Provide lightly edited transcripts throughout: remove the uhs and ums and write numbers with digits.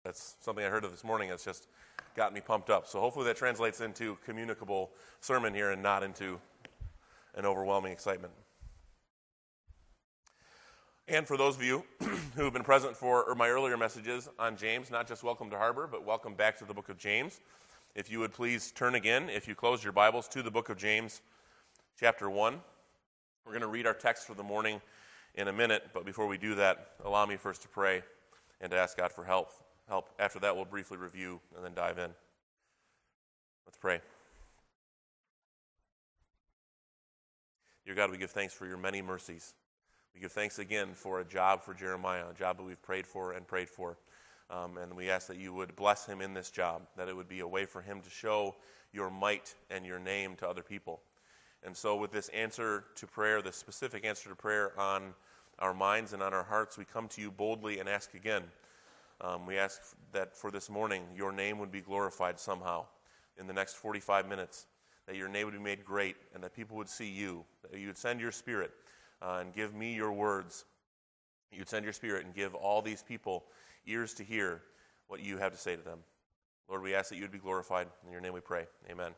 That's something I heard of this morning that's just got me pumped up. So hopefully that translates into communicable sermon here and not into an overwhelming excitement. And for those of you who have been present for my earlier messages on James, not just welcome to Harbor, but welcome back to the book of James. If you would please turn again, if you close your Bibles, to the book of James, chapter 1. We're going to read our text for the morning in a minute, but before we do that, allow me first to pray and to ask God for help. After that, we'll briefly review and then dive in. Let's pray. Dear God, we give thanks for your many mercies. We give thanks again for a job for Jeremiah, a job that we've prayed for. And we ask that you would bless him in this job, that it would be a way for him to show your might and your name to other people. And so with this answer to prayer, this specific answer to prayer on our minds and on our hearts, we come to you boldly and ask again. We ask that for this morning, your name would be glorified somehow in the next 45 minutes, that your name would be made great, and that people would see you, that you would send your Spirit and give me your words. You'd send your Spirit and give all these people ears to hear what you have to say to them. Lord, we ask that you would be glorified. In your name we pray. Amen.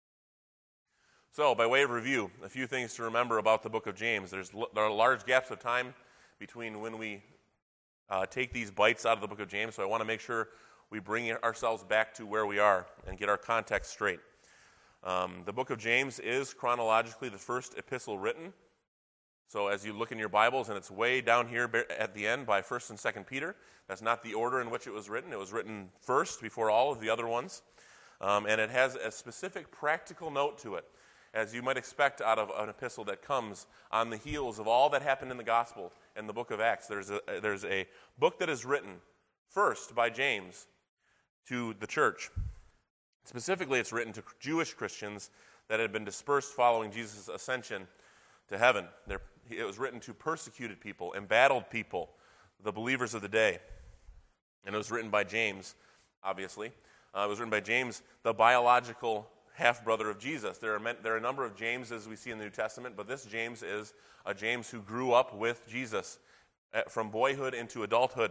So, by way of review, a few things to remember about the book of James. There are large gaps of time between when we take these bites out of the book of James, so I want to make sure we bring ourselves back to where we are and get our context straight. The book of James is chronologically the first epistle written. So as you look in your Bibles, and it's way down here at the end by 1st and 2nd Peter, that's not the order in which it was written. It was written first before all of the other ones. And it has a specific practical note to it, as you might expect out of an epistle that comes on the heels of all that happened in the Gospel and the book of Acts. There's a book that is written first by James to the church. Specifically, it's written to Jewish Christians that had been dispersed following Jesus' ascension to heaven. It was written to persecuted people, embattled people, the believers of the day. And it was written by James, obviously. It was written by James, the biological half-brother of Jesus. There are a number of Jameses we see in the New Testament, but this James is a James who grew up with Jesus from boyhood into adulthood.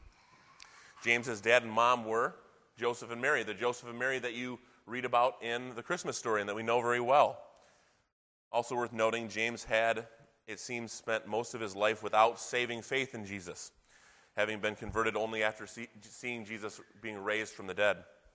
James's dad and mom were Joseph and Mary, the Joseph and Mary that you read about in the Christmas story and that we know very well. Also worth noting, James had, it seems, spent most of his life without saving faith in Jesus, having been converted only after seeing Jesus being raised from the dead.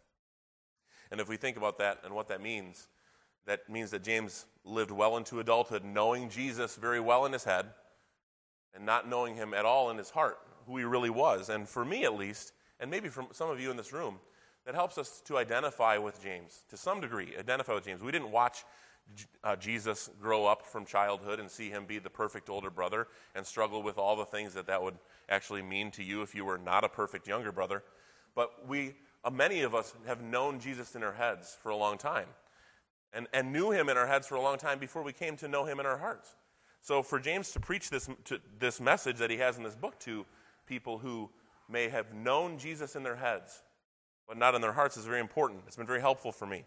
And if we think about that and what that means that James lived well into adulthood, knowing Jesus very well in his head and not knowing him at all in his heart, who he really was. And for me at least, and maybe for some of you in this room, that helps us to identify with James, to some degree, identify with James. We didn't watch Jesus grow up from childhood and see him be the perfect older brother and struggle with all the things that would actually mean to you if you were not a perfect younger brother. But many of us have known Jesus in our heads for a long time and knew him in our heads for a long time before we came to know him in our hearts. So for James to preach this message that he has in this book to people who may have known Jesus in their heads but not in their hearts is very important. It's been very helpful for me.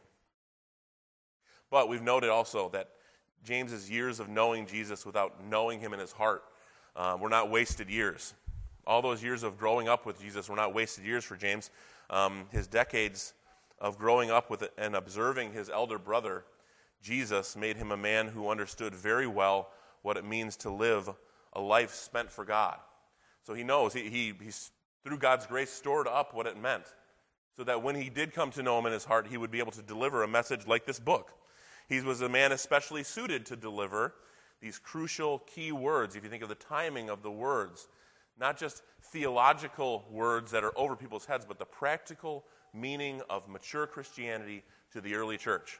But we've noted also that James's years of knowing Jesus without knowing him in his heart were not wasted years. All those years of growing up with Jesus were not wasted years for James. His decades of growing up with and observing his elder brother, Jesus, made him a man who understood very well what it means to live a life spent for God. So he knows, he's through God's grace stored up what it meant, so that when he did come to know him in his heart, he would be able to deliver a message like this book. He was a man especially suited to deliver these crucial key words, if you think of the timing of the words, not just theological words that are over people's heads, but the practical meaning of mature Christianity to the early church.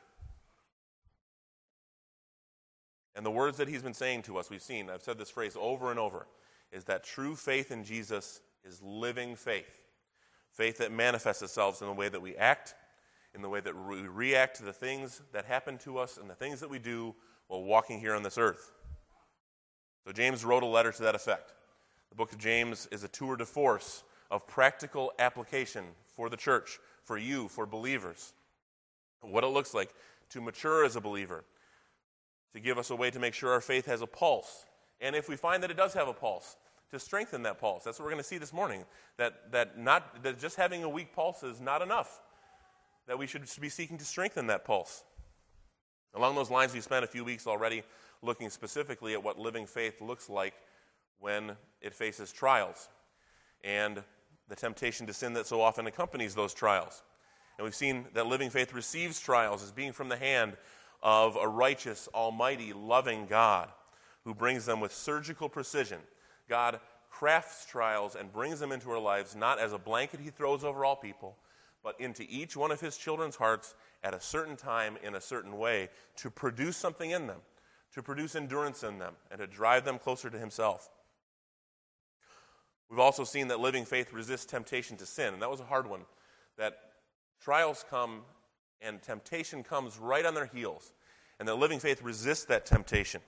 And the words that he's been saying to us, I've said this phrase over and over, is that true faith in Jesus is living faith. Faith that manifests itself in the way that we act, in the way that we react to the things that happen to us and the things that we do while walking here on this earth. So James wrote a letter to that effect. The book of James is a tour de force of practical application for the church, for you, for believers. What it looks like to mature as a believer, to give us a way to make sure our faith has a pulse. And if we find that it does have a pulse, to strengthen that pulse. That's what we're going to see this morning, that just having a weak pulse is not enough, that we should be seeking to strengthen that pulse. Along those lines, we spent a few weeks already looking specifically at what living faith looks like when it faces trials and the temptation to sin that so often accompanies those trials. And we've seen that living faith receives trials as being from the hand of a righteous, almighty, loving God who brings them with surgical precision. God crafts trials and brings them into our lives not as a blanket he throws over all people, but into each one of his children's hearts at a certain time in a certain way to produce something in them, to produce endurance in them, and to drive them closer to himself. We've also seen that living faith resists temptation to sin, and that was a hard one, that trials come and temptation comes right on their heels, and that living faith resists that temptation.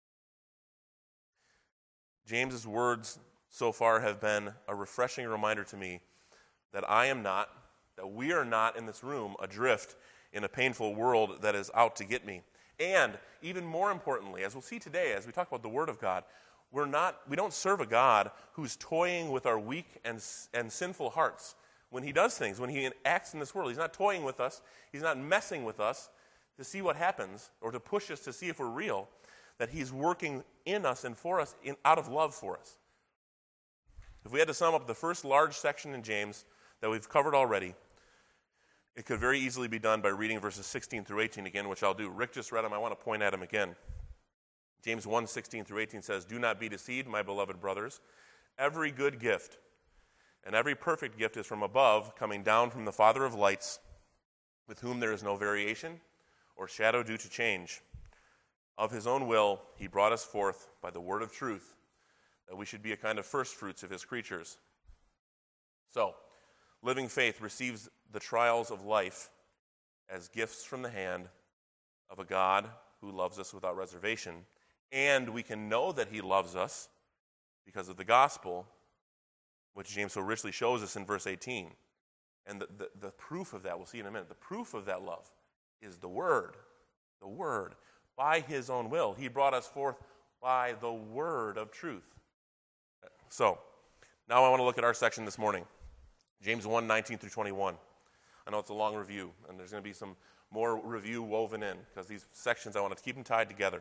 James's words so far have been a refreshing reminder to me that that we are not in this room adrift in a painful world that is out to get me. And even more importantly, as we'll see today, as we talk about the Word of God, we don't serve a God who's toying with our weak and sinful hearts. When he does things, when he acts in this world, he's not toying with us, he's not messing with us to see what happens or to push us to see if we're real, that he's working in us and for us out of love for us. If we had to sum up the first large section in James that we've covered already, it could very easily be done by reading verses 16 through 18 again, which I'll do. Rick just read them. I want to point at them again. James 1, 16 through 18 says, "Do not be deceived, my beloved brothers. Every good gift and every perfect gift is from above, coming down from the Father of lights, with whom there is no variation or shadow due to change. Of his own will, he brought us forth by the word of truth, that we should be a kind of first fruits of his creatures." So, living faith receives the trials of life as gifts from the hand of a God who loves us without reservation. And we can know that he loves us because of the gospel, which James so richly shows us in verse 18. And the proof of that, we'll see in a minute, the proof of that love is the Word. The Word. By his own will. He brought us forth by the word of truth. So, now I want to look at our section this morning. James 1, 19 through 21. I know it's a long review, and there's going to be some more review woven in, because these sections, I want to keep them tied together.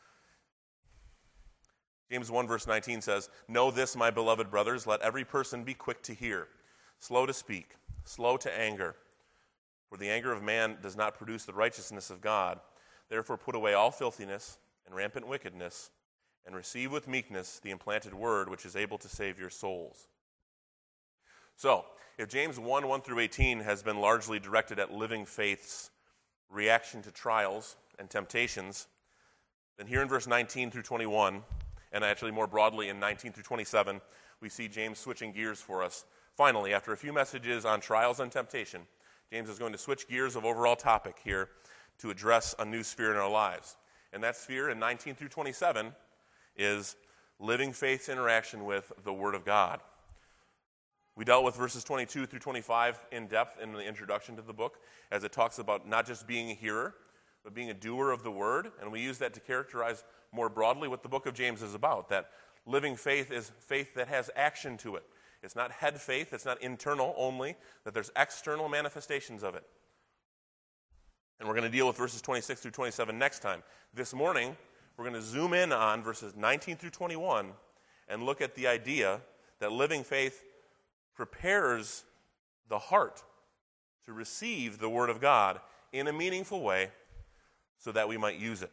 James 1, verse 19 says, "Know this, my beloved brothers, let every person be quick to hear, slow to speak, slow to anger. For the anger of man does not produce the righteousness of God. Therefore put away all filthiness and rampant wickedness, and receive with meekness the implanted word which is able to save your souls." So, if James 1, 1 through 18 has been largely directed at living faith's reaction to trials and temptations, then here in verse 19 through 21, and actually more broadly in 19 through 27, we see James switching gears for us. Finally, after a few messages on trials and temptation, James is going to switch gears of overall topic here to address a new sphere in our lives. And that sphere in 19 through 27 is living faith's interaction with the Word of God. We dealt with verses 22 through 25 in depth in the introduction to the book, as it talks about not just being a hearer, but being a doer of the Word. And we use that to characterize more broadly what the book of James is about, that living faith is faith that has action to it. It's not head faith, it's not internal only, that there's external manifestations of it. And we're going to deal with verses 26 through 27 next time. This morning, we're going to zoom in on verses 19 through 21 and look at the idea that living faith prepares the heart to receive the Word of God in a meaningful way so that we might use it.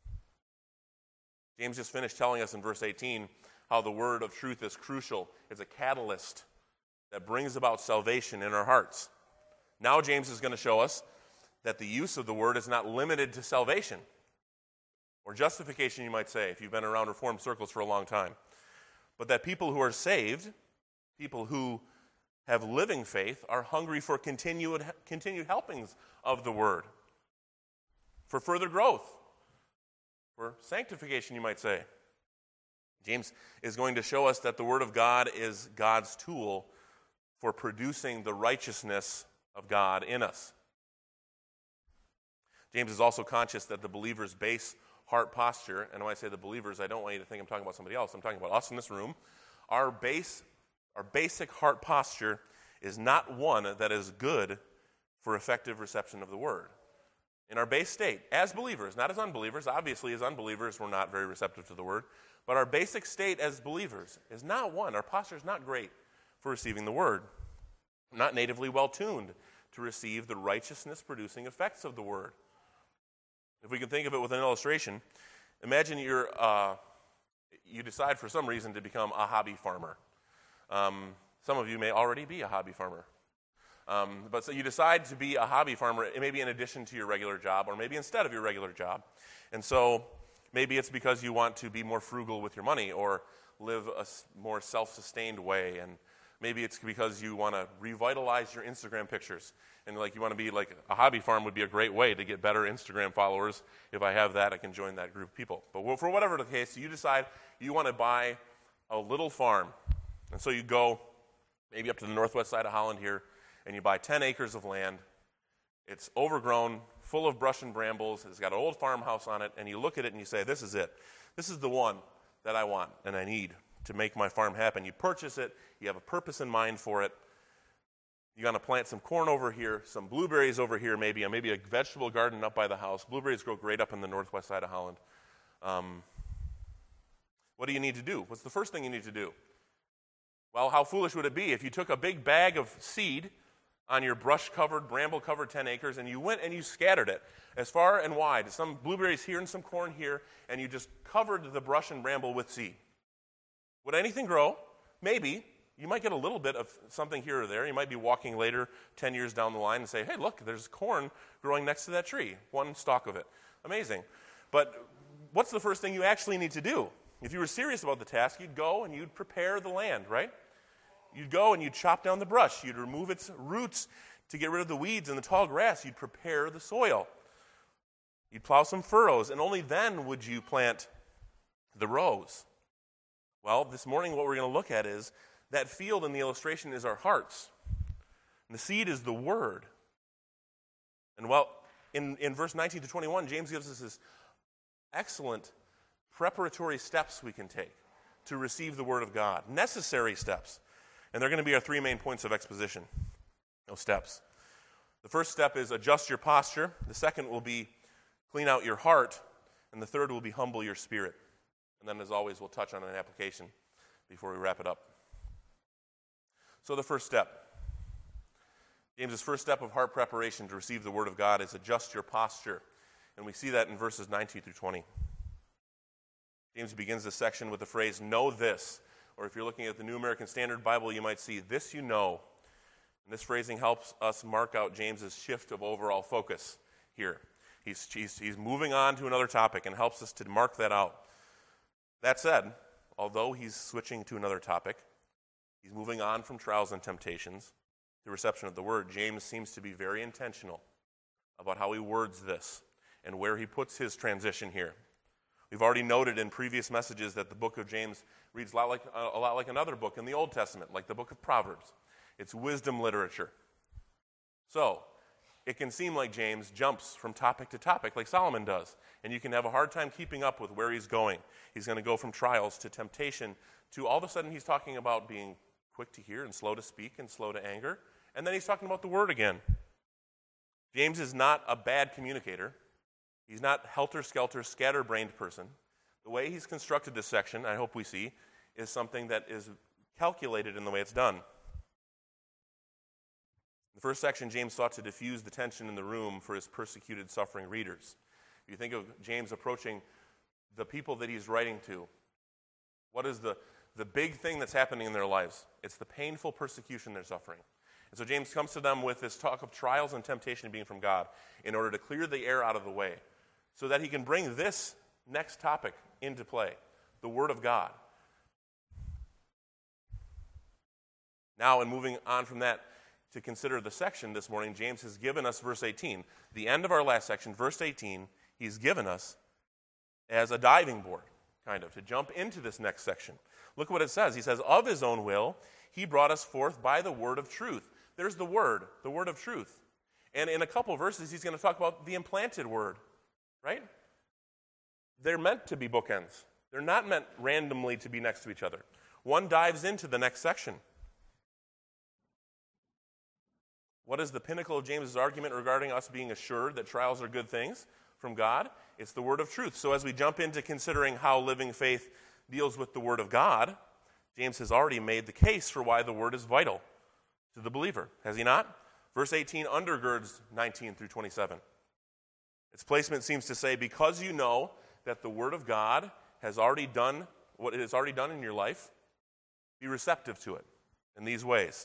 James just finished telling us in verse 18 how the word of truth is crucial. It's a catalyst that brings about salvation in our hearts. Now James is going to show us that the use of the word is not limited to salvation, or justification, you might say, if you've been around Reformed circles for a long time, but that people who are saved, people who have living faith, are hungry for continued helpings of the word, for further growth, for sanctification, you might say. James is going to show us that the Word of God is God's tool for producing the righteousness of God in us. James is also conscious that the believer's base heart posture, and when I say the believers, I don't want you to think I'm talking about somebody else, I'm talking about us in this room. our basic heart posture is not one that is good for effective reception of the word. In our base state, as believers, not as unbelievers. Obviously, as unbelievers, we're not very receptive to the word. But our basic state as believers is not one. Our posture is not great for receiving the word. We're not natively well-tuned to receive the righteousness-producing effects of the word. If we can think of it with an illustration, imagine you decide for some reason to become a hobby farmer. Some of you may already be a hobby farmer. But so you decide to be a hobby farmer, maybe in addition to your regular job, or maybe instead of your regular job. And so maybe it's because you want to be more frugal with your money or live a more self-sustained way. And maybe it's because you want to revitalize your Instagram pictures. And you want to be like a hobby farm would be a great way to get better Instagram followers. If I have that, I can join that group of people. But for whatever the case, you decide you want to buy a little farm. And so you go maybe up to the northwest side of Holland here, and you buy 10 acres of land. It's overgrown, full of brush and brambles. It's got an old farmhouse on it, and you look at it and you say, this is it. This is the one that I want and I need to make my farm happen. You purchase it. You have a purpose in mind for it. You're going to plant some corn over here, some blueberries over here maybe, and maybe a vegetable garden up by the house. Blueberries grow great up in the northwest side of Holland. What do you need to do? What's the first thing you need to do? Well, how foolish would it be if you took a big bag of seed on your brush-covered, bramble-covered 10 acres, and you went and you scattered it as far and wide, some blueberries here and some corn here, and you just covered the brush and bramble with seed? Would anything grow? Maybe. You might get a little bit of something here or there. You might be walking later, 10 years down the line, and say, hey, look, there's corn growing next to that tree, one stalk of it. Amazing. But what's the first thing you actually need to do? If you were serious about the task, you'd go and you'd prepare the land, right? You'd go and you'd chop down the brush. You'd remove its roots to get rid of the weeds and the tall grass. You'd prepare the soil. You'd plow some furrows, and only then would you plant the rows. Well, this morning what we're going to look at is that field in the illustration is our hearts. And the seed is the word. And in verse 19 to 21, James gives us this excellent preparatory steps we can take to receive the word of God. Necessary steps. And they're going to be our three main points of exposition. Those steps. The first step is adjust your posture. The second will be clean out your heart. And the third will be humble your spirit. And then, as always, we'll touch on an application before we wrap it up. So the first step. James's first step of heart preparation to receive the word of God is adjust your posture. And we see that in verses 19 through 20. James begins this section with the phrase, know this. Or if you're looking at the New American Standard Bible, you might see, this you know. And this phrasing helps us mark out James's shift of overall focus here. He's moving on to another topic and helps us to mark that out. That said, although he's switching to another topic, he's moving on from trials and temptations, the reception of the word. James seems to be very intentional about how he words this and where he puts his transition here. We've already noted in previous messages that the book of James reads a lot like another book in the Old Testament, like the book of Proverbs. It's wisdom literature. So, it can seem like James jumps from topic to topic like Solomon does, and you can have a hard time keeping up with where he's going. He's going to go from trials to temptation to all of a sudden he's talking about being quick to hear and slow to speak and slow to anger, and then he's talking about the word again. James is not a bad communicator. He's not helter-skelter, scatterbrained person. The way he's constructed this section, I hope we see, is something that is calculated in the way it's done. In the first section, James sought to diffuse the tension in the room for his persecuted, suffering readers. If you think of James approaching the people that he's writing to, what is the big thing that's happening in their lives? It's the painful persecution they're suffering. And so James comes to them with this talk of trials and temptation being from God in order to clear the air out of the way so that he can bring this next topic into play, the Word of God. Now, in moving on from that to consider the section this morning, James has given us verse 18. The end of our last section, verse 18, he's given us as a diving board, kind of, to jump into this next section. Look what it says. He says, of his own will, he brought us forth by the word of truth. There's the word of truth. And in a couple verses, he's going to talk about the implanted word, right? They're meant to be bookends. They're not meant randomly to be next to each other. one dives into the next section. What is the pinnacle of James's argument regarding us being assured that trials are good things from God? It's the word of truth. So as we jump into considering how living faith deals with the word of God, James has already made the case for why the word is vital to the believer, has he not? Verse 18 undergirds 19 through 27. Its placement seems to say, because you know that the word of God has already done what it has already done in your life, be receptive to it in these ways.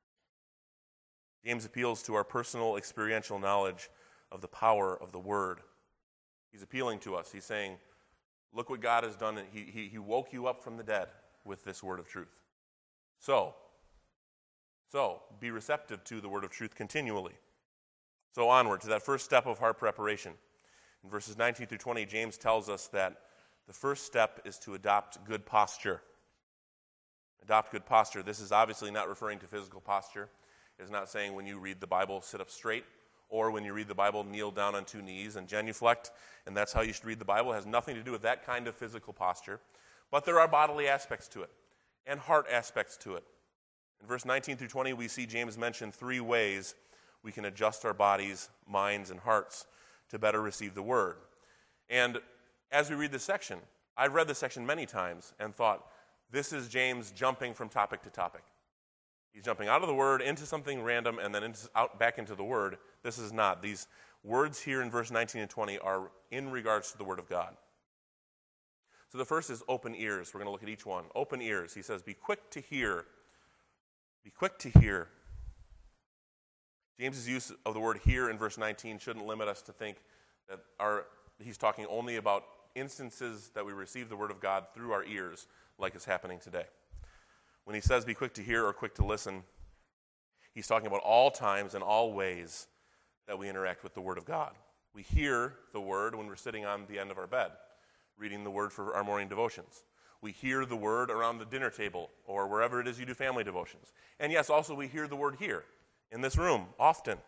James appeals to our personal experiential knowledge of the power of the word. He's appealing to us. He's saying, look what God has done. He woke you up from the dead with this word of truth. So, be receptive to the word of truth continually. So onward to that first step of heart preparation. In verses 19 through 20, James tells us that the first step is to adopt good posture. Adopt good posture. This is obviously not referring to physical posture. It's not saying when you read the Bible, sit up straight, or when you read the Bible, kneel down on two knees and genuflect, and that's how you should read the Bible. It has nothing to do with that kind of physical posture. But there are bodily aspects to it and heart aspects to it. In verse 19 through 20, we see James mention three ways we can adjust our bodies, minds, and hearts to better receive the word. And as we read this section, I've read this section many times and thought, this is James jumping from topic to topic. He's jumping out of the word into something random and then back into the word. This is not. These words here in verse 19 and 20 are in regards to the word of God. So the first is open ears. We're going to look at each one. Open ears. He says, be quick to hear. Be quick to hear. James's use of the word hear in verse 19 shouldn't limit us to think that he's talking only about instances that we receive the word of God through our ears, like is happening today. When he says be quick to hear or quick to listen, he's talking about all times and all ways that we interact with the word of God. We hear the word when we're sitting on the end of our bed, reading the word for our morning devotions. We hear the word around the dinner table or wherever it is you do family devotions. And yes, also we hear the word here in this room often.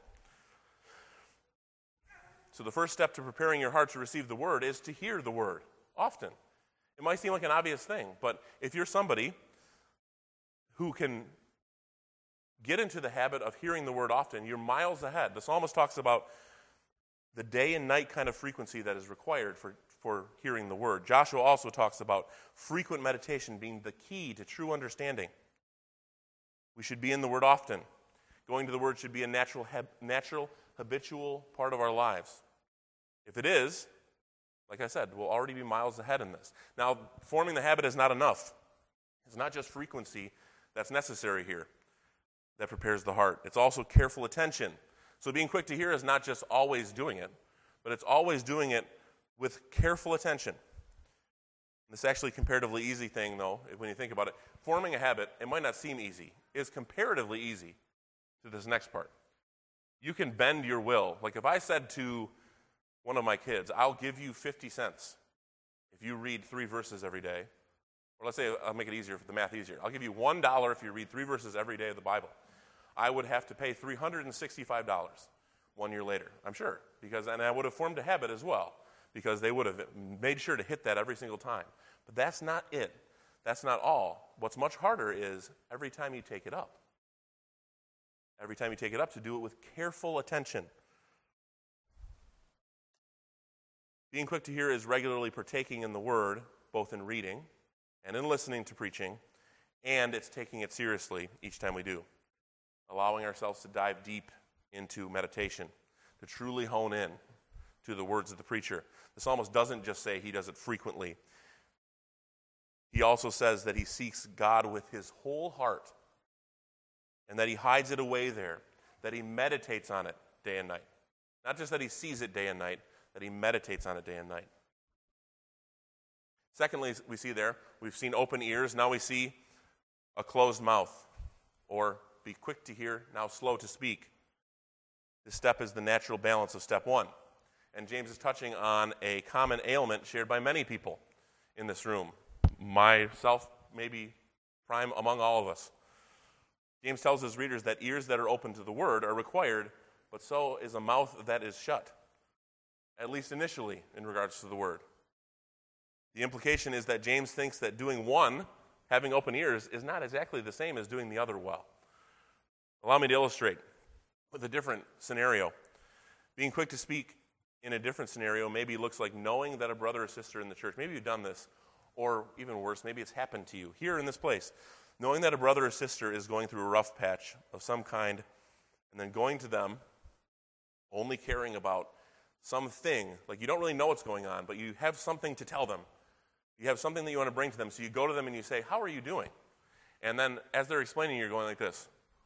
So the first step to preparing your heart to receive the word is to hear the word often. It might seem like an obvious thing, but if you're somebody who can get into the habit of hearing the word often, you're miles ahead. The psalmist talks about the day and night kind of frequency that is required for hearing the word. Joshua also talks about frequent meditation being the key to true understanding. We should be in the word often. Going to the word should be a natural, habitual part of our lives. If it is, like I said, we'll already be miles ahead in this. Now, forming the habit is not enough. It's not just frequency that's necessary here that prepares the heart. It's also careful attention. So being quick to hear is not just always doing it, but it's always doing it with careful attention. This is actually a comparatively easy thing, though, when you think about it. Forming a habit, it might not seem easy. It's comparatively easy to this next part. You can bend your will. Like if I said to one of my kids, I'll give you 50 cents if you read 3 verses every day. Or let's say I'll make it easier, the math easier. I'll give you $1 if you read 3 verses every day of the Bible. I would have to pay $365 1 year later, I'm sure. And I would have formed a habit as well, because they would have made sure to hit that every single time. But that's not it. That's not all. What's much harder is every time you take it up. Every time you take it up, to do it with careful attention. Being quick to hear is regularly partaking in the word, both in reading and in listening to preaching, and it's taking it seriously each time we do. Allowing ourselves to dive deep into meditation, to truly hone in to the words of the preacher. The psalmist doesn't just say he does it frequently. He also says that he seeks God with his whole heart, and that he hides it away there, that he meditates on it day and night. Not just that he sees it day and night, that he meditates on it day and night. Secondly, we see there, we've seen open ears, now we see a closed mouth, or be quick to hear, now slow to speak. This step is the natural balance of step 1. And James is touching on a common ailment shared by many people in this room. Myself, maybe prime among all of us. James tells his readers that ears that are open to the word are required, but so is a mouth that is shut, at least initially in regards to the word. The implication is that James thinks that doing one having open ears is not exactly the same as doing the other well. Allow me to illustrate with a different scenario. Being quick to speak in a different scenario maybe looks like knowing that a brother or sister in the church, maybe you've done this, or even worse, maybe it's happened to you here in this place, knowing that a brother or sister is going through a rough patch of some kind, and then going to them, only caring about something, like you don't really know what's going on, but you have something to tell them. You have something that you want to bring to them, so you go to them and you say, how are you doing? And then as they're explaining, you're going like this.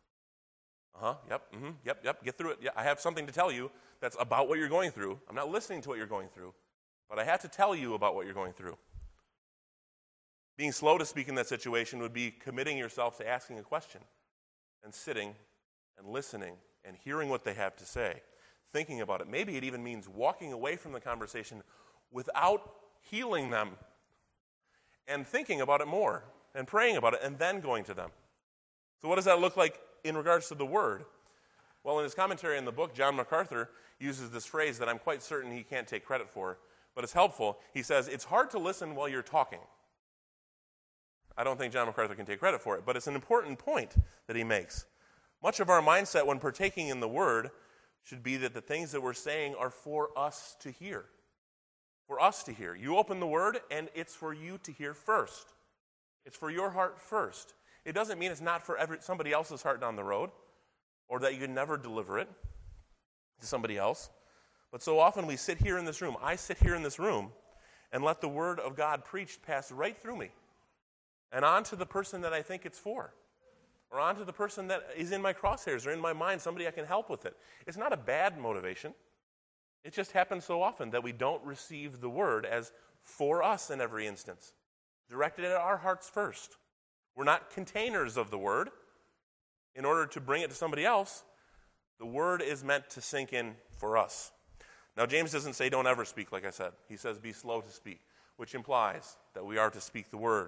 Yep, get through it. Yeah, I have something to tell you that's about what you're going through. I'm not listening to what you're going through, but I have to tell you about what you're going through. Being slow to speak in that situation would be committing yourself to asking a question and sitting and listening and hearing what they have to say, thinking about it. Maybe it even means walking away from the conversation without healing them and thinking about it more and praying about it and then going to them. So what does that look like in regards to the word? Well, in his commentary on the book, John MacArthur uses this phrase that I'm quite certain he can't take credit for, but it's helpful. He says, it's hard to listen while you're talking. I don't think John MacArthur can take credit for it, but it's an important point that he makes. Much of our mindset when partaking in the word should be that the things that we're saying are for us to hear. For us to hear. You open the word, and it's for you to hear first. It's for your heart first. It doesn't mean it's not for somebody else's heart down the road, or that you can never deliver it to somebody else. But so often we sit here in this room, I sit here in this room, and let the word of God preached pass right through me and on to the person that I think it's for, or on to the person that is in my crosshairs or in my mind, somebody I can help with it. It's not a bad motivation. It just happens so often that we don't receive the word as for us in every instance, directed at our hearts first. We're not containers of the word. In order to bring it to somebody else, the word is meant to sink in for us. Now, James doesn't say don't ever speak, like I said. He says be slow to speak, which implies that we are to speak the word.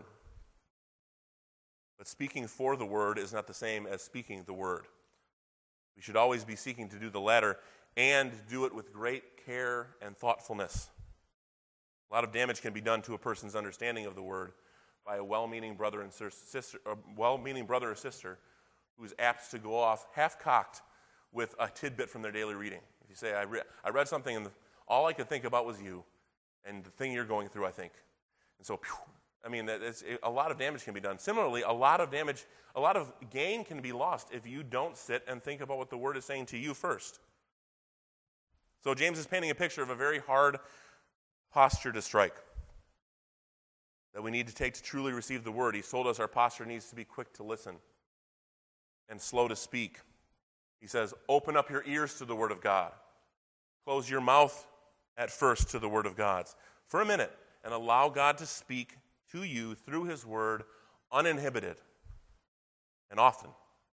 But speaking for the word is not the same as speaking the word. We should always be seeking to do the latter and do it with great care and thoughtfulness. A lot of damage can be done to a person's understanding of the word by a well-meaning brother or sister who is apt to go off half-cocked with a tidbit from their daily reading. If you say, I read something and all I could think about was you and the thing you're going through, I think. And so, a lot of damage can be done. Similarly, a lot of gain can be lost if you don't sit and think about what the word is saying to you first. So James is painting a picture of a very hard posture to strike that we need to take to truly receive the word. He's told us our posture needs to be quick to listen and slow to speak. He says, open up your ears to the word of God. Close your mouth at first to the word of God for a minute and allow God to speak to you through his word uninhibited and often.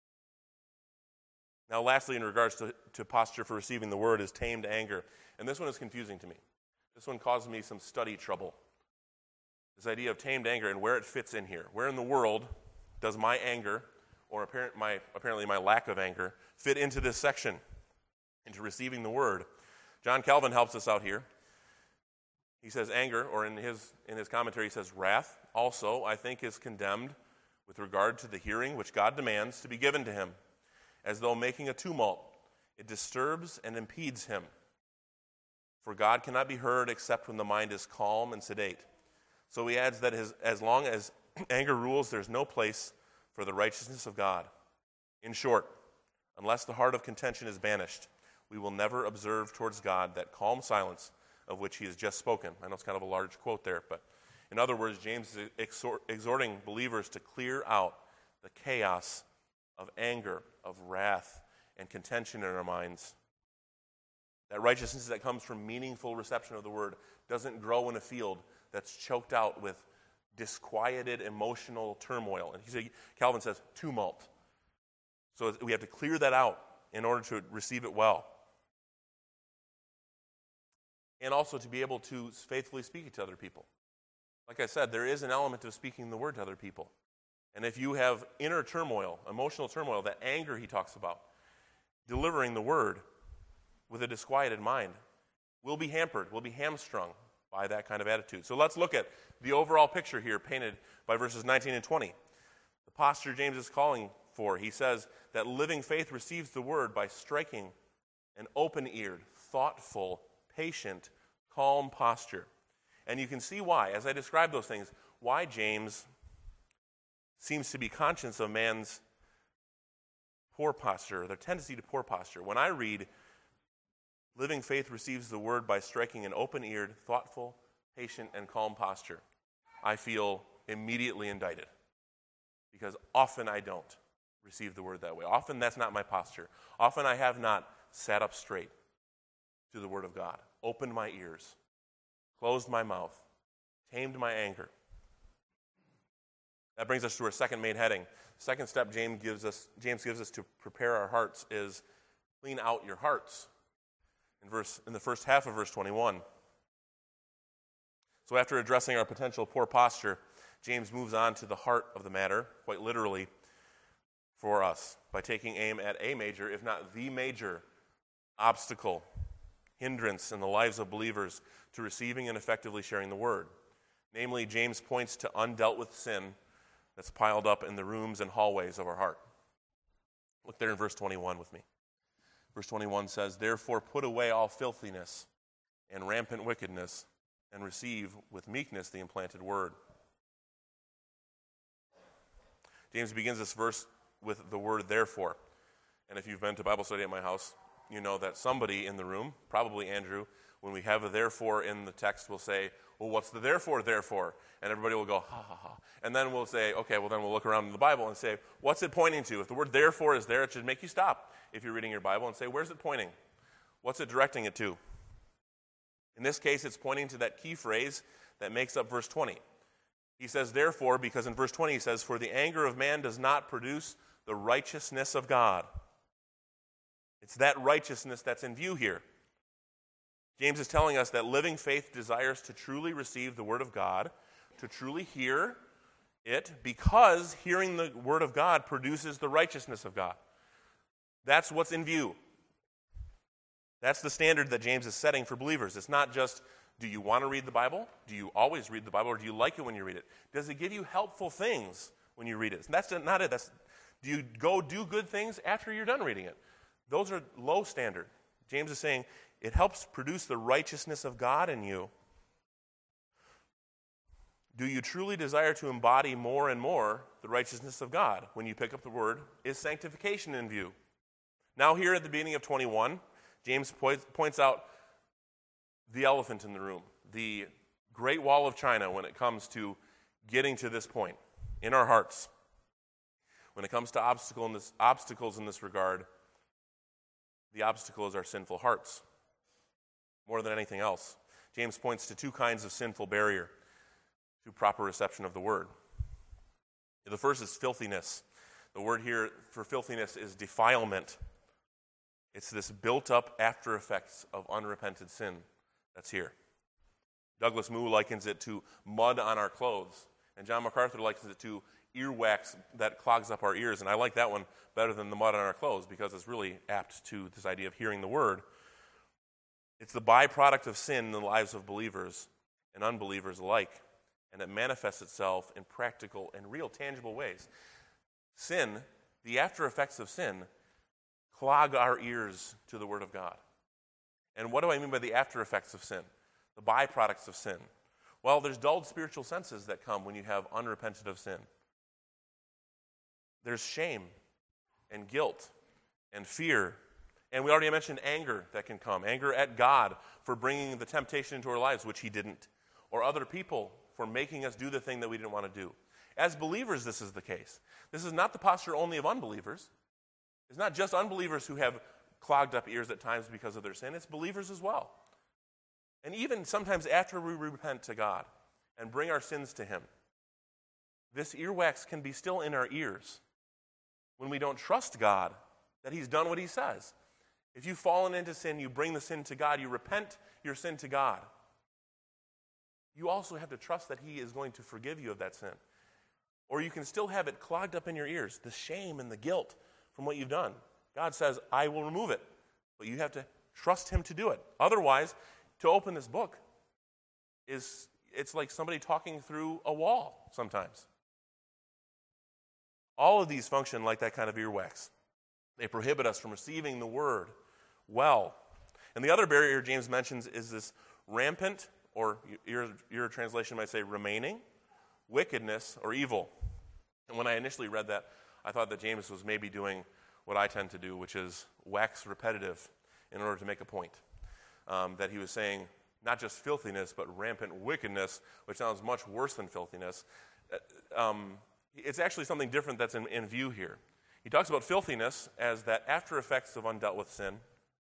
Now, lastly, in regards to posture for receiving the word is tamed anger. And this one is confusing to me. This one caused me some study trouble. This idea of tamed anger and where it fits in here. Where in the world does my anger, or apparently my lack of anger, fit into this section, into receiving the word? John Calvin helps us out here. He says anger, or in his commentary he says wrath, also I think is condemned with regard to the hearing which God demands to be given to him, as though making a tumult. It disturbs and impedes him. For God cannot be heard except when the mind is calm and sedate. So he adds that as long as anger rules, there's no place for the righteousness of God. In short, unless the heart of contention is banished, we will never observe towards God that calm silence of which he has just spoken. I know it's kind of a large quote there, but in other words, James is exhorting believers to clear out the chaos of anger, of wrath, and contention in our minds. That righteousness that comes from meaningful reception of the word doesn't grow in a field that's choked out with disquieted emotional turmoil. And Calvin says tumult. So we have to clear that out in order to receive it well. And also to be able to faithfully speak it to other people. Like I said, there is an element of speaking the word to other people. And if you have inner turmoil, emotional turmoil, that anger he talks about, delivering the word with a disquieted mind will be hampered, will be hamstrung by that kind of attitude. So let's look at the overall picture here painted by verses 19 and 20. The posture James is calling for. He says that living faith receives the word by striking an open-eared, thoughtful, patient, calm posture. And you can see why, as I describe those things, why James seems to be conscious of man's poor posture, their tendency to poor posture. When I read, living faith receives the word by striking an open-eared, thoughtful, patient, and calm posture, I feel immediately indicted. Because often I don't receive the word that way. Often that's not my posture. Often I have not sat up straight to the word of God, opened my ears, closed my mouth, tamed my anger. That brings us to our second main heading. The second step James gives us to prepare our hearts is clean out your hearts. In the first half of verse 21. So after addressing our potential poor posture, James moves on to the heart of the matter, quite literally, for us, by taking aim at a major, if not the major, obstacle, hindrance in the lives of believers to receiving and effectively sharing the word. Namely, James points to undealt with sin that's piled up in the rooms and hallways of our heart. Look there in verse 21 with me. Verse 21 says, "Therefore put away all filthiness and rampant wickedness, and receive with meekness the implanted word." James begins this verse with the word "therefore." And if you've been to Bible study at my house, you know that somebody in the room, probably Andrew, when we have a "therefore" in the text, will say, "Well, what's the therefore?" And everybody will go, "Ha, ha, ha." And then we'll say, okay, well, then we'll look around in the Bible and say, what's it pointing to? If the word "therefore" is there, it should make you stop if you're reading your Bible and say, where's it pointing? What's it directing it to? In this case, it's pointing to that key phrase that makes up verse 20. He says, "Therefore," because in verse 20 he says, "For the anger of man does not produce the righteousness of God." It's that righteousness that's in view here. James is telling us that living faith desires to truly receive the word of God, to truly hear it, because hearing the word of God produces the righteousness of God. That's what's in view. That's the standard that James is setting for believers. It's not just, do you want to read the Bible? Do you always read the Bible, or do you like it when you read it? Does it give you helpful things when you read it? That's not it. Do you go do good things after you're done reading it? Those are low standard. James is saying it helps produce the righteousness of God in you. Do you truly desire to embody more and more the righteousness of God? When you pick up the word, is sanctification in view? Now here at the beginning of 21, James points out the elephant in the room, the great wall of China when it comes to getting to this point in our hearts. When it comes to obstacles in this regard, the obstacle is our sinful hearts. More than anything else, James points to two kinds of sinful barrier to proper reception of the word. The first is filthiness. The word here for filthiness is defilement. It's this built-up after effects of unrepented sin that's here. Douglas Moo likens it to mud on our clothes, and John MacArthur likens it to earwax that clogs up our ears, and I like that one better than the mud on our clothes because it's really apt to this idea of hearing the word. It's the byproduct of sin in the lives of believers and unbelievers alike, and it manifests itself in practical and real tangible ways. Sin, the after effects of sin, clog our ears to the word of God. And what do I mean by the after effects of sin? The byproducts of sin. Well, there's dulled spiritual senses that come when you have unrepented of sin. There's shame and guilt and fear. And we already mentioned anger that can come. Anger at God for bringing the temptation into our lives, which he didn't. Or other people for making us do the thing that we didn't want to do. As believers, this is the case. This is not the posture only of unbelievers. It's not just unbelievers who have clogged up ears at times because of their sin. It's believers as well. And even sometimes after we repent to God and bring our sins to him, this earwax can be still in our ears when we don't trust God that he's done what he says. If you've fallen into sin, you bring the sin to God, you repent your sin to God. You also have to trust that he is going to forgive you of that sin. Or you can still have it clogged up in your ears, the shame and the guilt from what you've done. God says, I will remove it. But you have to trust him to do it. Otherwise, to open this book it's like somebody talking through a wall sometimes. All of these function like that kind of earwax. They prohibit us from receiving the word well. And the other barrier James mentions is this rampant, or your translation might say remaining, wickedness or evil. And when I initially read that, I thought that James was maybe doing what I tend to do, which is wax repetitive in order to make a point. That he was saying not just filthiness, but rampant wickedness, which sounds much worse than filthiness. It's actually something different that's in view here. He talks about filthiness as that after effects of undealt with sin.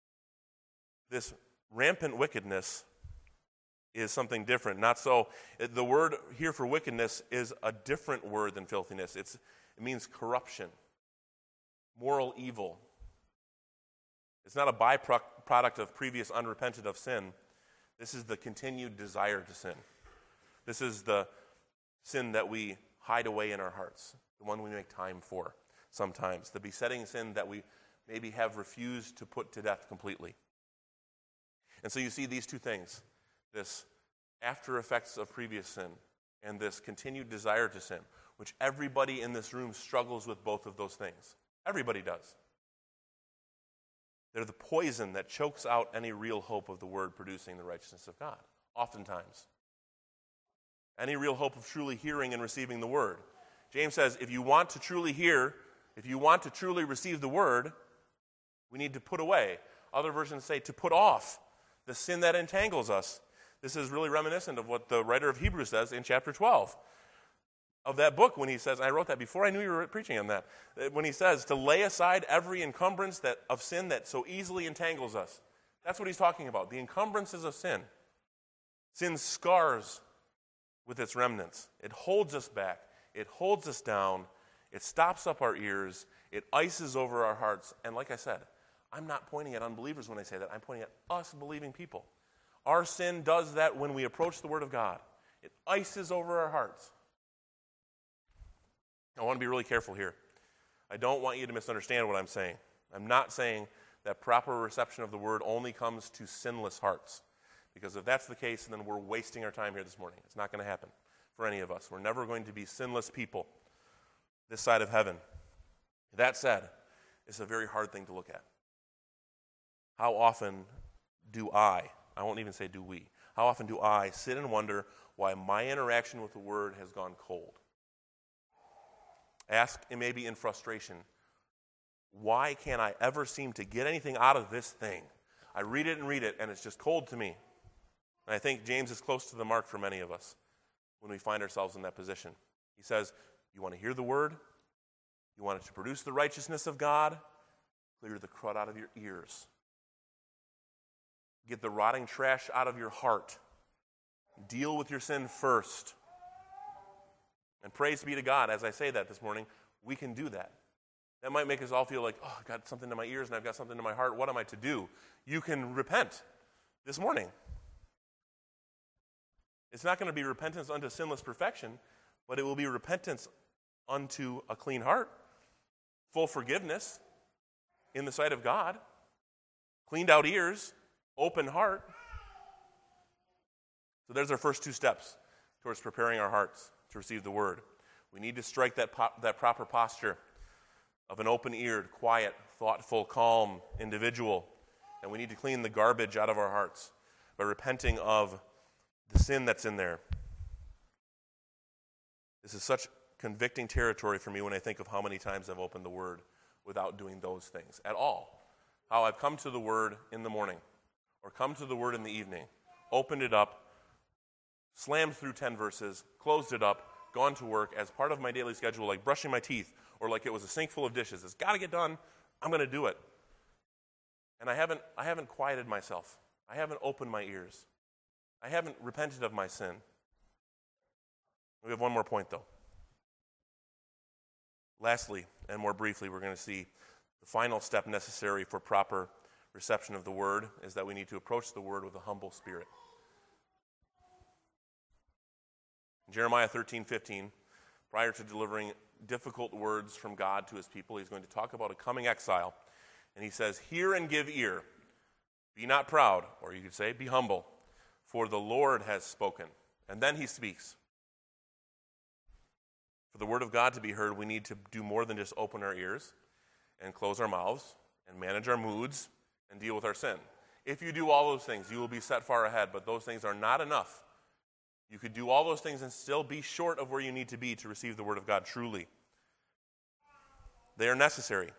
This rampant wickedness is something different. Not so. The word here for wickedness is a different word than filthiness. It means corruption, moral evil. It's not a byproduct of previous unrepented of sin. This is the continued desire to sin. This is the sin that we hide away in our hearts, the one we make time for sometimes, the besetting sin that we maybe have refused to put to death completely. And so you see these two things, this after effects of previous sin and this continued desire to sin, which everybody in this room struggles with both of those things. Everybody does. They're the poison that chokes out any real hope of the word producing the righteousness of God, oftentimes. Any real hope of truly hearing and receiving the word. James says, if you want to truly hear, if you want to truly receive the word, we need to put away. Other versions say to put off the sin that entangles us. This is really reminiscent of what the writer of Hebrews says in chapter 12 of that book when he says, I wrote that before I knew you were preaching on that, when he says to lay aside every encumbrance of sin that so easily entangles us. That's what he's talking about, the encumbrances of sin. Sin scars with its remnants. It holds us back. It holds us down. It stops up our ears. It ices over our hearts. And like I said, I'm not pointing at unbelievers when I say that. I'm pointing at us believing people. Our sin does that when we approach the Word of God. It ices over our hearts. I want to be really careful here. I don't want you to misunderstand what I'm saying. I'm not saying that proper reception of the Word only comes to sinless hearts. Because if that's the case, then we're wasting our time here this morning. It's not going to happen for any of us. We're never going to be sinless people this side of heaven. That said, it's a very hard thing to look at. How often do I won't even say do we, how often do I sit and wonder why my interaction with the Word has gone cold? Ask, and maybe in frustration, why can't I ever seem to get anything out of this thing? I read it, and it's just cold to me. And I think James is close to the mark for many of us when we find ourselves in that position. He says, you want to hear the Word? You want it to produce the righteousness of God? Clear the crud out of your ears. Get the rotting trash out of your heart. Deal with your sin first. And praise be to God, as I say that this morning, we can do that. That might make us all feel like, oh, I've got something in my ears and I've got something in my heart. What am I to do? You can repent this morning. It's not going to be repentance unto sinless perfection, but it will be repentance unto a clean heart, full forgiveness in the sight of God, cleaned out ears, open heart. So there's our first two steps towards preparing our hearts to receive the Word. We need to strike that proper posture of an open-eared, quiet, thoughtful, calm individual. And we need to clean the garbage out of our hearts by repenting of the sin that's in there. This is such convicting territory for me when I think of how many times I've opened the Word without doing those things at all. How I've come to the Word in the morning or come to the Word in the evening, opened it up, slammed through 10 verses, closed it up, gone to work as part of my daily schedule, like brushing my teeth, or like it was a sink full of dishes. It's got to get done. I'm going to do it. And I haven't quieted myself. I haven't opened my ears. I haven't repented of my sin. We have one more point, though. Lastly, and more briefly, we're going to see the final step necessary for proper reception of the Word is that we need to approach the Word with a humble spirit. In Jeremiah 13:15, prior to delivering difficult words from God to his people, he's going to talk about a coming exile. And he says, hear and give ear. Be not proud, or you could say, be humble. For the Lord has spoken. And then he speaks. For the word of God to be heard, we need to do more than just open our ears and close our mouths and manage our moods and deal with our sin. If you do all those things, you will be set far ahead, but those things are not enough. You could do all those things and still be short of where you need to be to receive the word of God truly. They are necessary,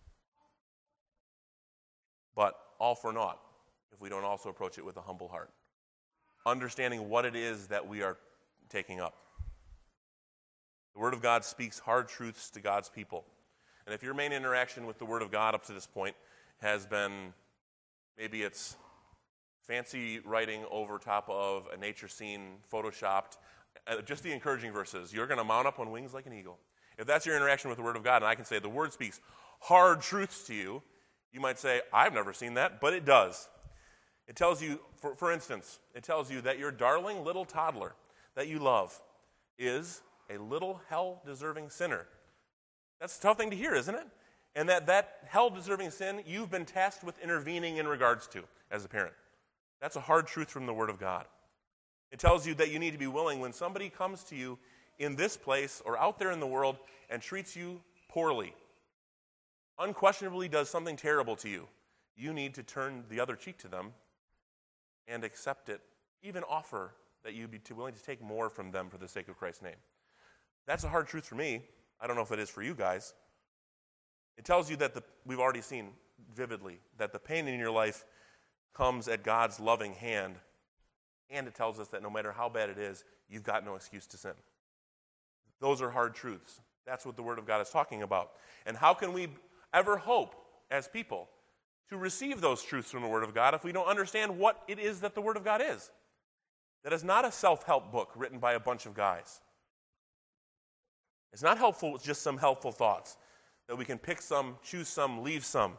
but all for naught if we don't also approach it with a humble heart, understanding what it is that we are taking up. The Word of God speaks hard truths to God's people. And if your main interaction with the Word of God up to this point has been, maybe it's fancy writing over top of a nature scene, photoshopped, just the encouraging verses, you're going to mount up on wings like an eagle. If that's your interaction with the Word of God, and I can say the Word speaks hard truths to you, you might say, I've never seen that, but it does. It tells you, for instance, it tells you that your darling little toddler that you love is a little hell-deserving sinner. That's a tough thing to hear, isn't it? And that hell-deserving sin you've been tasked with intervening in regards to as a parent. That's a hard truth from the Word of God. It tells you that you need to be willing when somebody comes to you in this place or out there in the world and treats you poorly, unquestionably does something terrible to you, you need to turn the other cheek to them and accept it, even offer that you'd be willing to take more from them for the sake of Christ's name. That's a hard truth for me. I don't know if it is for you guys. It tells you that we've already seen vividly that the pain in your life comes at God's loving hand, and it tells us that no matter how bad it is, you've got no excuse to sin. Those are hard truths. That's what the Word of God is talking about. And how can we ever hope as people to receive those truths from the Word of God if we don't understand what it is that the Word of God is? That is not a self-help book written by a bunch of guys. It's not helpful with just some helpful thoughts that we can pick some, choose some, leave some.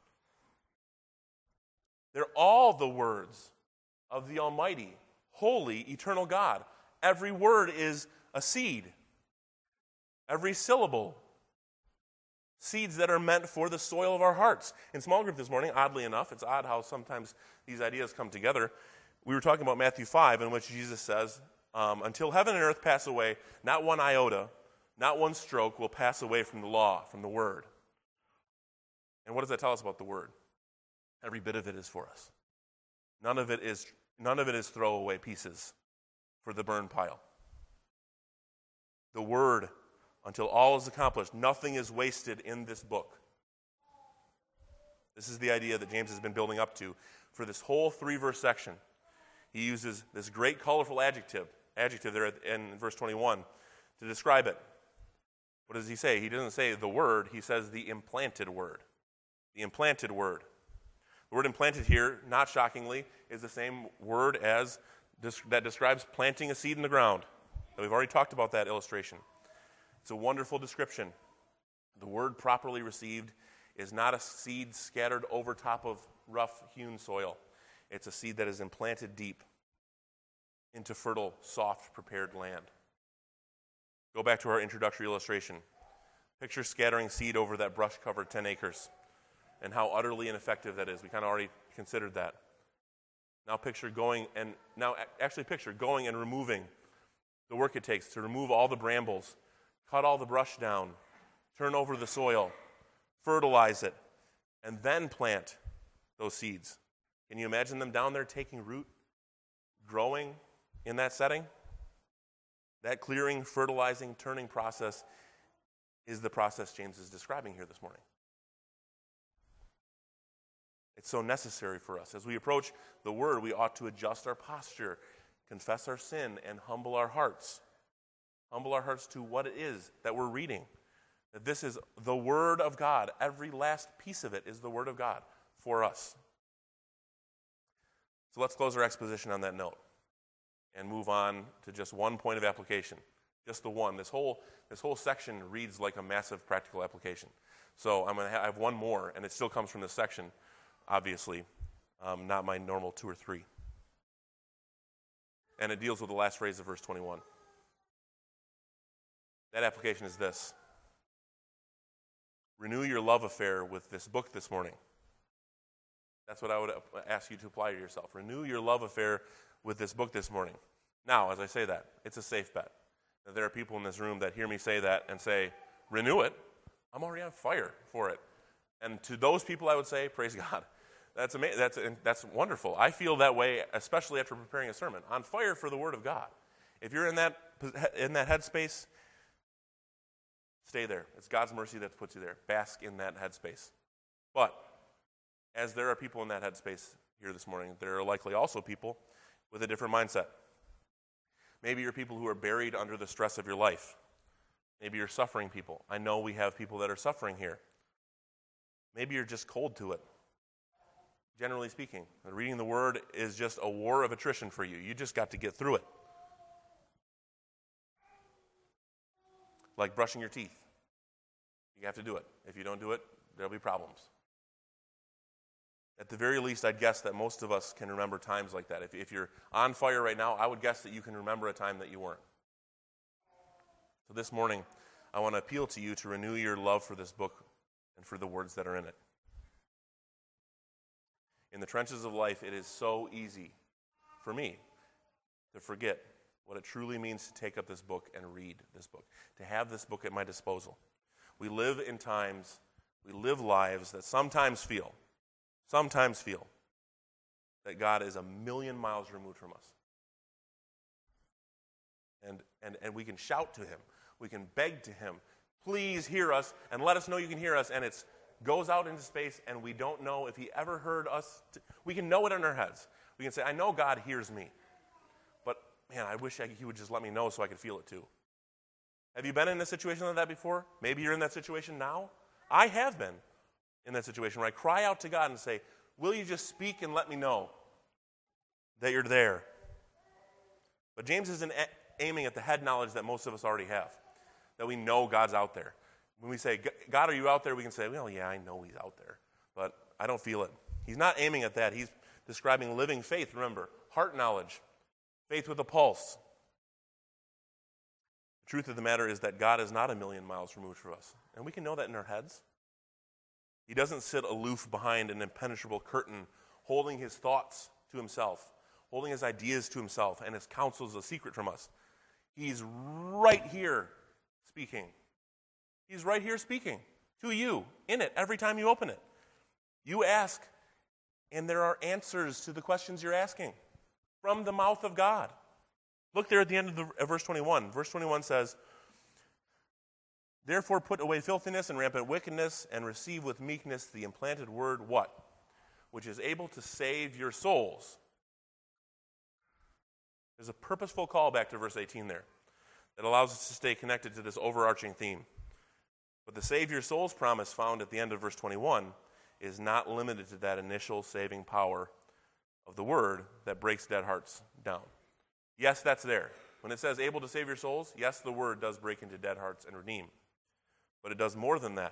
They're all the words of the Almighty, holy, eternal God. Every word is a seed. Every syllable. Seeds that are meant for the soil of our hearts. In small group this morning, oddly enough, it's odd how sometimes these ideas come together. We were talking about Matthew 5, in which Jesus says, until heaven and earth pass away, not one iota, not one stroke will pass away from the law, from the Word. And what does that tell us about the Word? Every bit of it is for us. None of it is throwaway pieces for the burn pile. The Word, until all is accomplished, nothing is wasted in this book. This is the idea that James has been building up to for this whole 3-verse section. He uses this great colorful adjective there in verse 21 to describe it. What does he say? He doesn't say the Word, he says the implanted Word. The implanted Word. The word implanted here, not shockingly, is the same word as that describes planting a seed in the ground. We've already talked about that illustration. It's a wonderful description. The word properly received is not a seed scattered over top of rough-hewn soil. It's a seed that is implanted deep into fertile, soft, prepared land. Go back to our introductory illustration. Picture scattering seed over that brush-covered 10 acres and how utterly ineffective that is. We kind of already considered that. Now picture going and removing the work it takes to remove all the brambles, cut all the brush down, turn over the soil, fertilize it, and then plant those seeds. Can you imagine them down there taking root, growing in that setting? That clearing, fertilizing, turning process is the process James is describing here this morning. It's so necessary for us. As we approach the Word, we ought to adjust our posture, confess our sin, and humble our hearts. Humble our hearts to what it is that we're reading. That this is the Word of God. Every last piece of it is the Word of God for us. So let's close our exposition on that note and move on to just one point of application. Just the one. This whole section reads like a massive practical application. So I'm going to have one more, and it still comes from this section, obviously, not my normal 2 or 3. And it deals with the last phrase of verse 21. That application is this. Renew your love affair with this book this morning. That's what I would ask you to apply to yourself. Renew your love affair with this book this morning. Now, as I say that, it's a safe bet. There are people in this room that hear me say that and say, renew it. I'm already on fire for it. And to those people, I would say, praise God. That's amazing. That's wonderful. I feel that way, especially after preparing a sermon, on fire for the Word of God. If you're in that headspace, stay there. It's God's mercy that puts you there. Bask in that headspace. But as there are people in that headspace here this morning, there are likely also people with a different mindset. Maybe you're people who are buried under the stress of your life. Maybe you're suffering people. I know we have people that are suffering here. Maybe you're just cold to it. Generally speaking, reading the Word is just a war of attrition for you. You just got to get through it. Like brushing your teeth. You have to do it. If you don't do it, there'll be problems. At the very least, I'd guess that most of us can remember times like that. If you're on fire right now, I would guess that you can remember a time that you weren't. So this morning, I want to appeal to you to renew your love for this book and for the words that are in it. In the trenches of life, it is so easy for me to forget what it truly means to take up this book and read this book, to have this book at my disposal. We live in times, we live lives that sometimes feel that God is a million miles removed from us. And we can shout to him. We can beg to him, please hear us and let us know you can hear us. And it goes out into space and we don't know if he ever heard us. We can know it in our heads. We can say, I know God hears me. But man, I wish he would just let me know so I could feel it too. Have you been in a situation like that before? Maybe you're in that situation now. I have been in that situation where I cry out to God and say, will you just speak and let me know that you're there? But James isn't aiming at the head knowledge that most of us already have, that we know God's out there. When we say, God, are you out there? We can say, well, yeah, I know he's out there, but I don't feel it. He's not aiming at that. He's describing living faith, remember, heart knowledge, faith with a pulse. The truth of the matter is that God is not a million miles removed from us, and we can know that in our heads. He doesn't sit aloof behind an impenetrable curtain, holding his thoughts to himself, holding his ideas to himself, and his counsels a secret from us. He's right here speaking. He's right here speaking to you, in it, every time you open it. You ask, and there are answers to the questions you're asking from the mouth of God. Look there at the end of verse 21. Verse 21 says, therefore put away filthiness and rampant wickedness, and receive with meekness the implanted word, what? Which is able to save your souls. There's a purposeful call back to verse 18 there that allows us to stay connected to this overarching theme. But the save your souls promise found at the end of verse 21 is not limited to that initial saving power of the word that breaks dead hearts down. Yes, that's there. When it says able to save your souls, yes, the word does break into dead hearts and redeem. But it does more than that.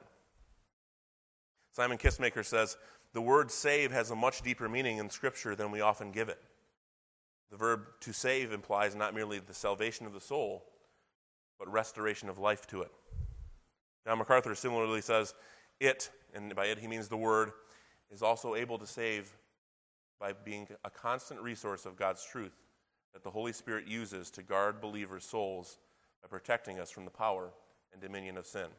Simon Kistemaker says, the word save has a much deeper meaning in Scripture than we often give it. The verb to save implies not merely the salvation of the soul, but restoration of life to it. John MacArthur similarly says, it, and by it he means the word, is also able to save by being a constant resource of God's truth that the Holy Spirit uses to guard believers' souls by protecting us from the power and dominion of sin.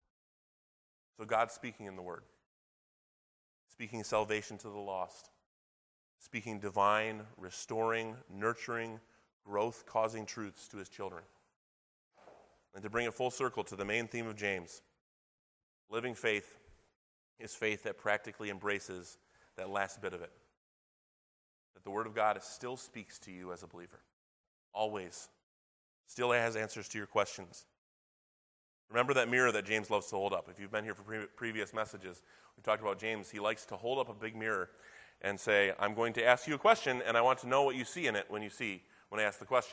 So God's speaking in the Word, speaking salvation to the lost, speaking divine, restoring, nurturing, growth-causing truths to his children. And to bring it full circle to the main theme of James, living faith is faith that practically embraces that last bit of it. That the Word of God still speaks to you as a believer. Always. Still has answers to your questions. Remember that mirror that James loves to hold up. If you've been here for previous messages, we talked about James. He likes to hold up a big mirror and say, I'm going to ask you a question, and I want to know what you see in it when I ask the question.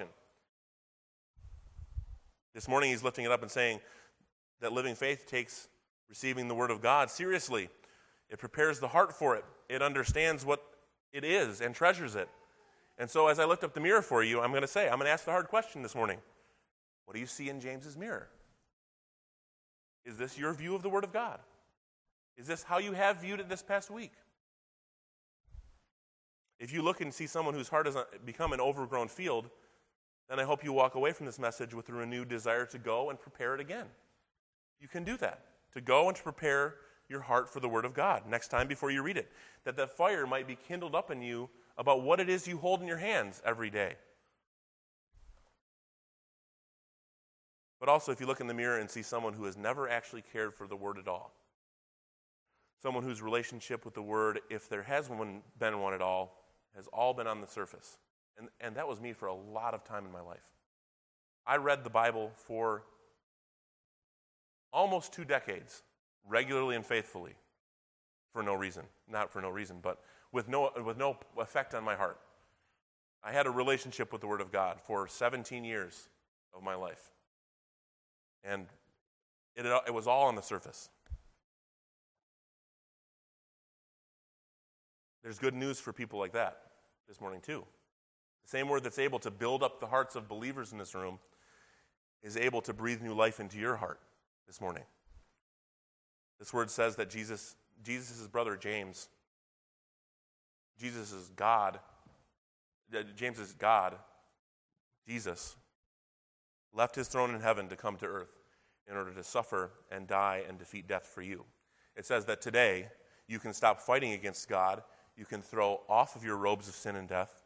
This morning he's lifting it up and saying that living faith takes receiving the Word of God seriously. It prepares the heart for it. It understands what it is and treasures it. And so as I lift up the mirror for you, I'm going to ask the hard question this morning. What do you see in James's mirror? Is this your view of the Word of God? Is this how you have viewed it this past week? If you look and see someone whose heart has become an overgrown field, then I hope you walk away from this message with a renewed desire to go and prepare it again. You can do that, to go and to prepare your heart for the Word of God next time before you read it, that fire might be kindled up in you about what it is you hold in your hands every day. But also, if you look in the mirror and see someone who has never actually cared for the Word at all, someone whose relationship with the Word, if there has been one at all, has all been on the surface. And that was me for a lot of time in my life. I read the Bible for almost 2 decades, regularly and faithfully, for no reason. Not for no reason, but with no effect on my heart. I had a relationship with the Word of God for 17 years of my life. And it was all on the surface. There's good news for people like that this morning too. The same Word that's able to build up the hearts of believers in this room is able to breathe new life into your heart this morning. This Word says that Jesus' brother James, Jesus is God. James is God. Jesus left his throne in heaven to come to earth in order to suffer and die and defeat death for you. It says that today you can stop fighting against God. You can throw off of your robes of sin and death,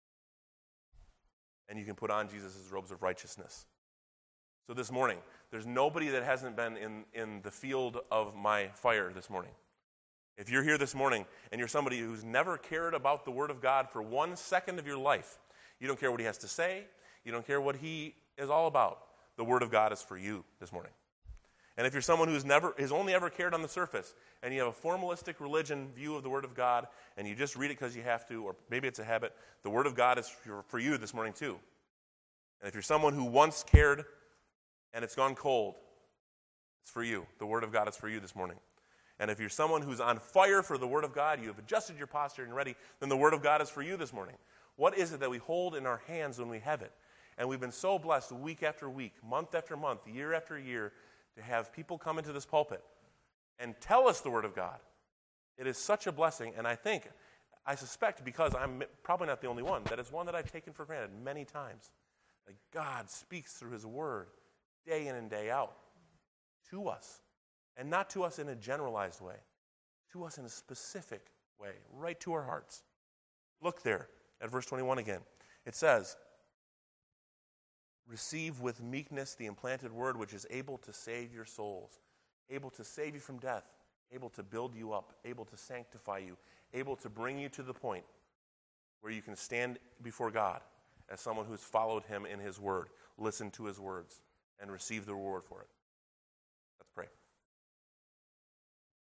and you can put on Jesus' robes of righteousness. So this morning, there's nobody that hasn't been in the field of my fire this morning. If you're here this morning and you're somebody who's never cared about the Word of God for 1 second of your life, you don't care what He has to say, you don't care what He is all about, the Word of God is for you this morning. And if you're someone has only ever cared on the surface, and you have a formalistic religion view of the Word of God, and you just read it because you have to, or maybe it's a habit, the Word of God is for you this morning too. And if you're someone who once cared and it's gone cold, it's for you. The Word of God is for you this morning. And if you're someone who's on fire for the Word of God, you have adjusted your posture and ready, then the Word of God is for you this morning. What is it that we hold in our hands when we have it? And we've been so blessed week after week, month after month, year after year, to have people come into this pulpit and tell us the Word of God. It is such a blessing, and I suspect, because I'm probably not the only one, that it's one that I've taken for granted many times. That God speaks through His Word day in and day out to us, and not to us in a generalized way, to us in a specific way, right to our hearts. Look there at verse 21 again. It says, "Receive with meekness the implanted word which is able to save your souls," able to save you from death, able to build you up, able to sanctify you, able to bring you to the point where you can stand before God as someone who's followed Him in His Word, listened to His words, and receive the reward for it. Let's pray.